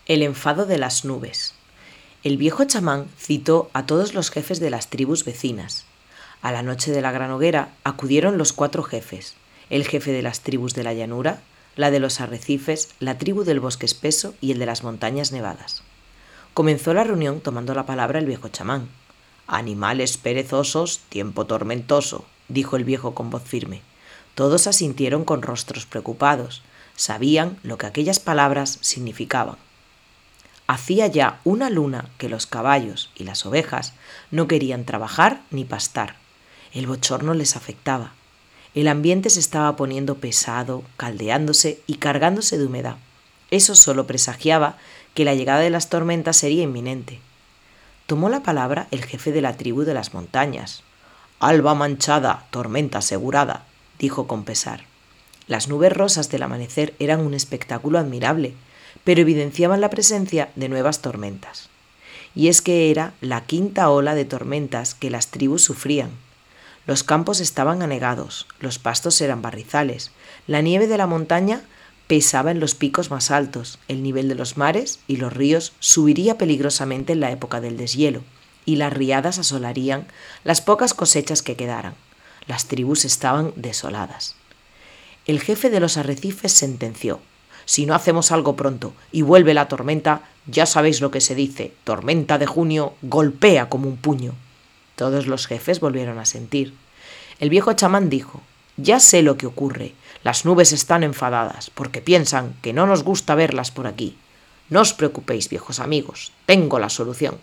El enfado de las nubes. El viejo chamán citó a todos los jefes de las tribus vecinas. A la noche de la gran hoguera acudieron los 4 jefes: el jefe de las tribus de la llanura, la de los arrecifes, la tribu del bosque espeso y el de las montañas nevadas. Comenzó la reunión tomando la palabra el viejo chamán. «Animales perezosos, tiempo tormentoso», dijo el viejo con voz firme. Todos asintieron con rostros preocupados. Sabían lo que aquellas palabras significaban. Hacía ya una luna que los caballos y las ovejas no querían trabajar ni pastar. El bochorno les afectaba. El ambiente se estaba poniendo pesado, caldeándose y cargándose de humedad. Eso solo presagiaba que la llegada de las tormentas sería inminente. Tomó la palabra el jefe de la tribu de las montañas. «Alba manchada, tormenta asegurada», dijo con pesar. Las nubes rosas del amanecer eran un espectáculo admirable, pero evidenciaban la presencia de nuevas tormentas. Y es que era la 5ª ola de tormentas que las tribus sufrían. Los campos estaban anegados, los pastos eran barrizales, la nieve de la montaña pesaba en los picos más altos, el nivel de los mares y los ríos subiría peligrosamente en la época del deshielo, y las riadas asolarían las pocas cosechas que quedaran. Las tribus estaban desoladas. El jefe de los arrecifes sentenció: «Si no hacemos algo pronto y vuelve la tormenta, ya sabéis lo que se dice: tormenta de junio golpea como un puño». Todos los jefes volvieron a sentir. El viejo chamán dijo: «Ya sé lo que ocurre. Las nubes están enfadadas porque piensan que no nos gusta verlas por aquí. No os preocupéis, viejos amigos, tengo la solución».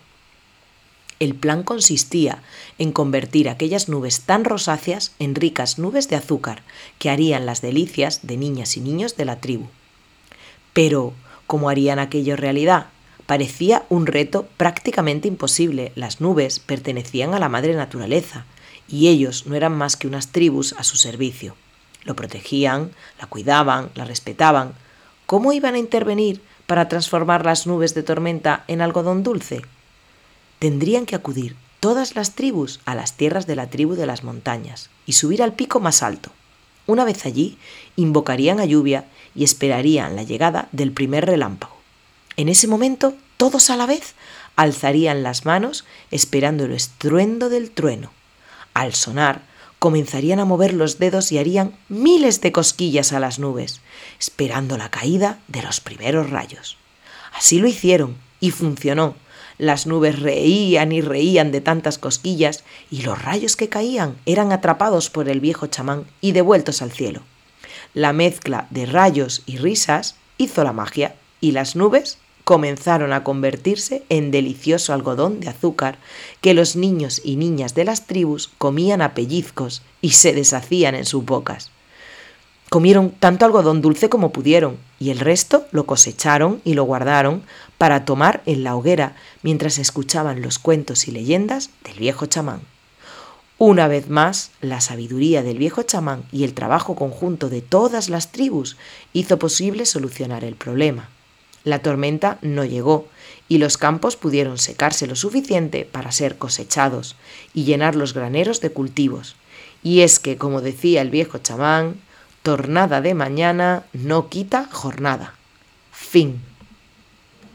El plan consistía en convertir aquellas nubes tan rosáceas en ricas nubes de azúcar que harían las delicias de niñas y niños de la tribu. Pero, ¿cómo harían aquello realidad? Parecía un reto prácticamente imposible. Las nubes pertenecían a la madre naturaleza y ellos no eran más que unas tribus a su servicio. Lo protegían, la cuidaban, la respetaban. ¿Cómo iban a intervenir para transformar las nubes de tormenta en algodón dulce? Tendrían que acudir todas las tribus a las tierras de la tribu de las montañas y subir al pico más alto. Una vez allí, invocarían a lluvia y esperarían la llegada del primer relámpago. En ese momento, todos a la vez alzarían las manos esperando el estruendo del trueno. Al sonar, comenzarían a mover los dedos y harían miles de cosquillas a las nubes, esperando la caída de los primeros rayos. Así lo hicieron y funcionó. Las nubes reían y reían de tantas cosquillas y los rayos que caían eran atrapados por el viejo chamán y devueltos al cielo. La mezcla de rayos y risas hizo la magia y las nubes comenzaron a convertirse en delicioso algodón de azúcar que los niños y niñas de las tribus comían a pellizcos y se deshacían en sus bocas. Comieron tanto algodón dulce como pudieron y el resto lo cosecharon y lo guardaron para tomar en la hoguera mientras escuchaban los cuentos y leyendas del viejo chamán. Una vez más, la sabiduría del viejo chamán y el trabajo conjunto de todas las tribus hizo posible solucionar el problema. La tormenta no llegó y los campos pudieron secarse lo suficiente para ser cosechados y llenar los graneros de cultivos. Y es que, como decía el viejo chamán, tornada de mañana no quita jornada. Fin.